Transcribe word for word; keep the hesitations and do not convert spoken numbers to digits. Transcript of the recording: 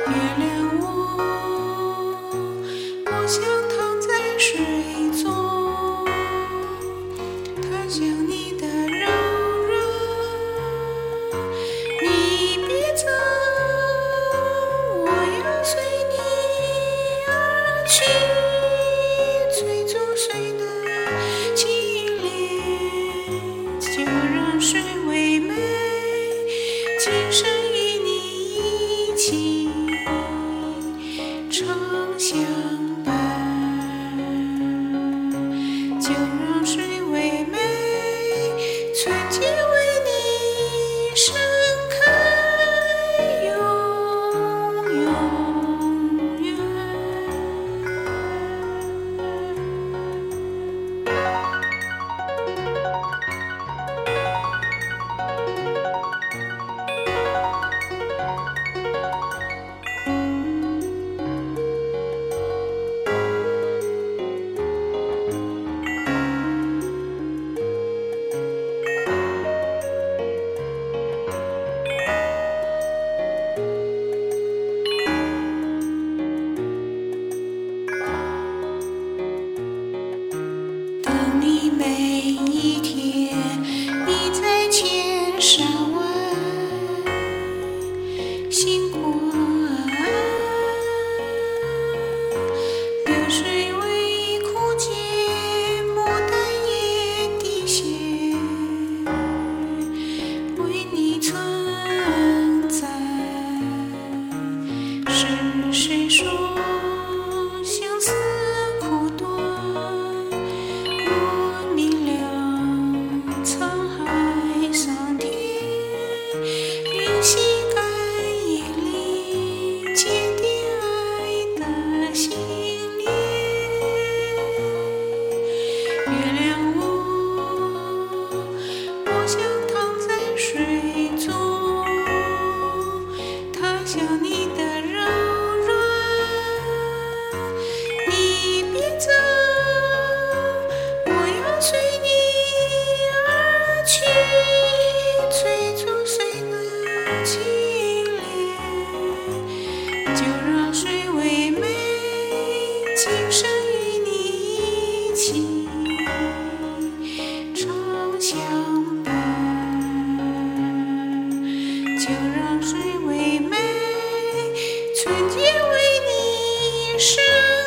原谅我，我想躺在水中，它像你的柔软。你别走，我要随你而去，追逐水的清冽，就让水唯美，今生与你一起常相伴，就让水唯美，纯洁为你盛开，永永远等你每一天，你在千山万星光，流水为枯竭，牡丹也滴血，为你存在。是谁说相思苦短？我明了沧海桑田，允许干叶里结点爱的心莲。原谅我，我想躺在水中，它像你的柔软。你别走，我要随你而去，追逐水的清冽，就让水唯美，今生与你一起常相伴，就让水唯美，纯洁为你盛